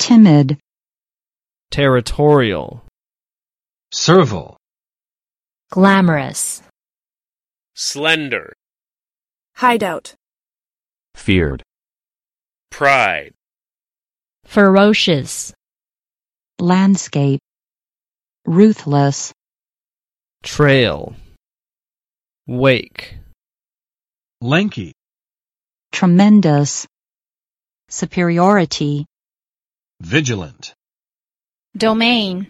timid, territorial, servile, glamorous, slender, hideout, feared, pride, ferocious, landscape, ruthless, trail, wake, lanky, tremendous, superiority, vigilant, domain,